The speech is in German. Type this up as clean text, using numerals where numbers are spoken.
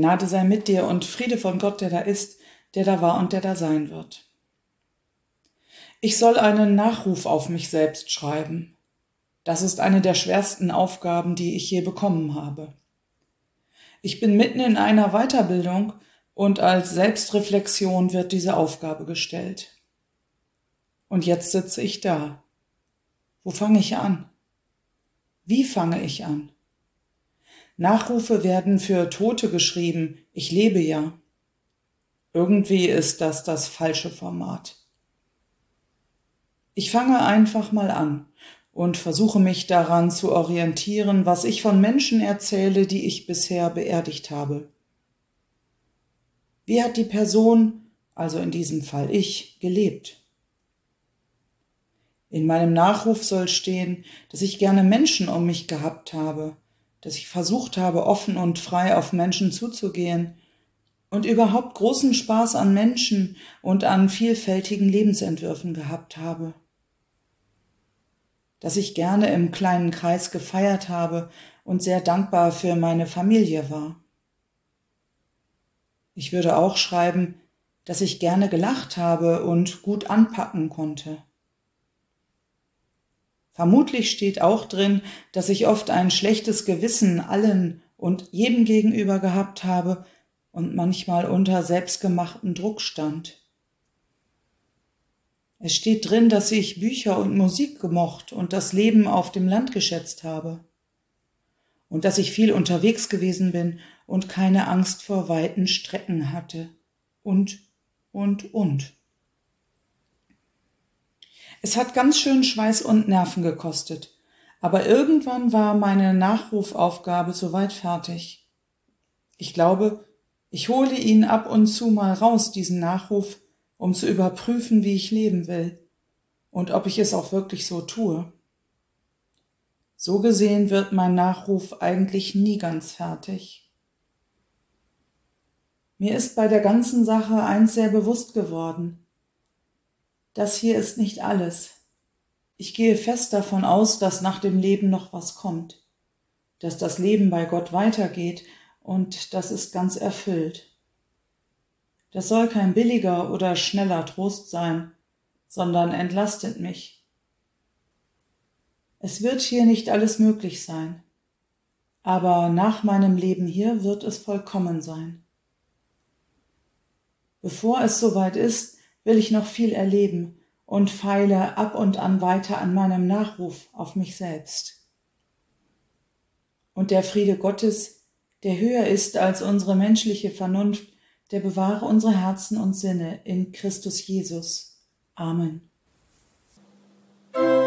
Gnade sei mit dir und Friede von Gott, der da ist, der da war und der da sein wird. Ich soll einen Nachruf auf mich selbst schreiben. Das ist eine der schwersten Aufgaben, die ich je bekommen habe. Ich bin mitten in einer Weiterbildung und als Selbstreflexion wird diese Aufgabe gestellt. Und jetzt sitze ich da. Wo fange ich an? Wie fange ich an? Nachrufe werden für Tote geschrieben. Ich lebe ja. Irgendwie ist das falsche Format. Ich fange einfach mal an und versuche mich daran zu orientieren, was ich von Menschen erzähle, die ich bisher beerdigt habe. Wie hat die Person, also in diesem Fall ich, gelebt? In meinem Nachruf soll stehen, dass ich gerne Menschen um mich gehabt habe, dass ich versucht habe, offen und frei auf Menschen zuzugehen und überhaupt großen Spaß an Menschen und an vielfältigen Lebensentwürfen gehabt habe. Dass ich gerne im kleinen Kreis gefeiert habe und sehr dankbar für meine Familie war. Ich würde auch schreiben, dass ich gerne gelacht habe und gut anpacken konnte. Vermutlich steht auch drin, dass ich oft ein schlechtes Gewissen allen und jedem gegenüber gehabt habe und manchmal unter selbstgemachtem Druck stand. Es steht drin, dass ich Bücher und Musik gemocht und das Leben auf dem Land geschätzt habe. Und dass ich viel unterwegs gewesen bin und keine Angst vor weiten Strecken hatte. Und. Es hat ganz schön Schweiß und Nerven gekostet, aber irgendwann war meine Nachrufaufgabe soweit fertig. Ich glaube, ich hole ihn ab und zu mal raus, diesen Nachruf, um zu überprüfen, wie ich leben will und ob ich es auch wirklich so tue. So gesehen wird mein Nachruf eigentlich nie ganz fertig. Mir ist bei der ganzen Sache eins sehr bewusst geworden. Das hier ist nicht alles. Ich gehe fest davon aus, dass nach dem Leben noch was kommt, dass das Leben bei Gott weitergeht und das ist ganz erfüllt. Das soll kein billiger oder schneller Trost sein, sondern entlastet mich. Es wird hier nicht alles möglich sein, aber nach meinem Leben hier wird es vollkommen sein. Bevor es soweit ist, will ich noch viel erleben und feile ab und an weiter an meinem Nachruf auf mich selbst. Und der Friede Gottes, der höher ist als unsere menschliche Vernunft, der bewahre unsere Herzen und Sinne in Christus Jesus. Amen.